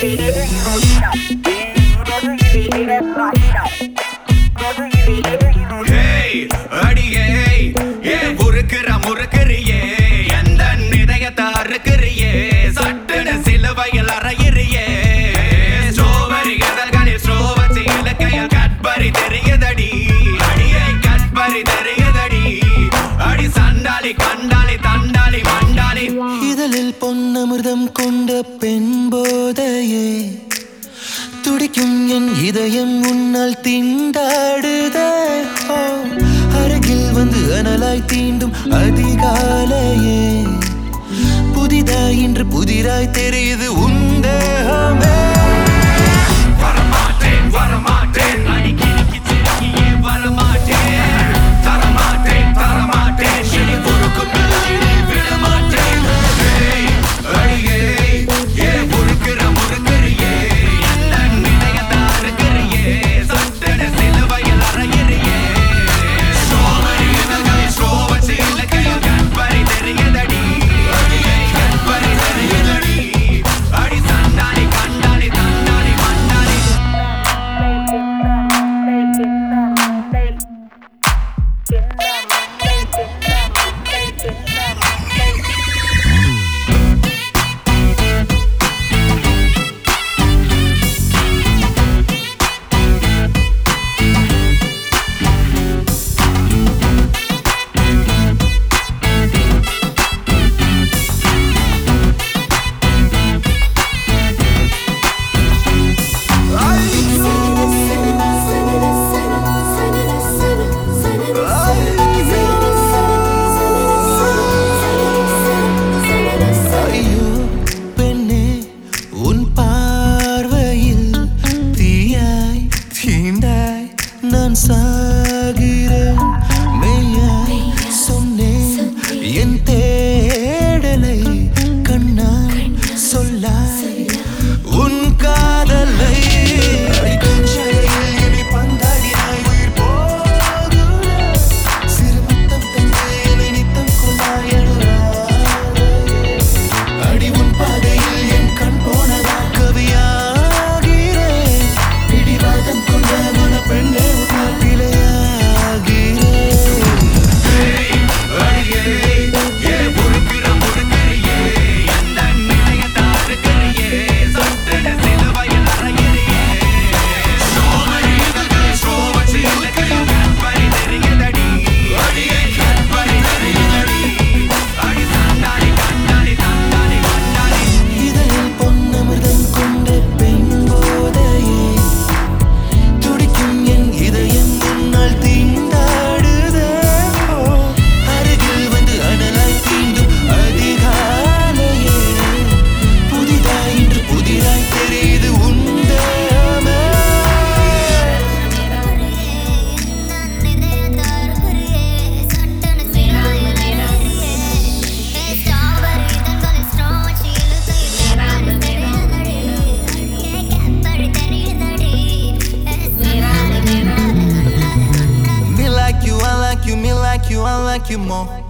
Hey, அடியே ஏன் முறுக்குறியே எந்த இதயத்தை அறுக்குறியே சட்டுன்னு சிலுவையில் அறையிறியே ஸ்ட்ராபெரி கதகளில் ஸ்ட்ரோவச்சி இலக்கையில் கட்பரி தெரியுதடி அடியே கட்பரி தெரியுதடி அடி சண்டாளி கண்டாளி தண்டாளி மண்டாளி இதழில் பொன்னமிர்தம் கொண்ட பெண் போதையே துடிக்கும் என் இதயம் உன்னால் திண்டாடுதே அருகில் வந்து அனலாய் தீண்டும் அதிகாலையே புதிதாய் இன்று புதிராய் தெரியுது உன் தேகமே வரமாட்டேன் வரமாட்டேன் அடிக்கிறிக்கு சிரிக்கியே வரமாட்டேன் தரமாட்டேன் தரமாட்டேன் இனி பொறுக்கும் இனி விடமாட்டேன் அடியே ஏன் முறுக்குறியே எந்த இதயத்தை அறுக்குறியே சட்டன சிலுவையில் அறையிறியே ஸ்ட்ராபெரி இதழ்களில் ஸ்ட்ரோவச்சி இலக்கையில் கட்பரி தெரியுதடி அடியே கட்பரி தெரியுதடி அடி சண்டாளி கண்டாளி தண்டாளி மண்டாளி நான் சாகிறேன் மெய்யாய் சொன்னேன் என் தேடலை கண்ணாய் சொல்லாய் உன் காதலை இனி பந்தாடினாய் உயிர் போகுதே சிறு முத்தம் தந்து என்னை நித்தம் கொள்ளாய் அடி உன் பாதையில் என் கண் போனதா கவியாகிறேன் பிடிவாதம் கொண்ட மன பெண்ணே I like you more.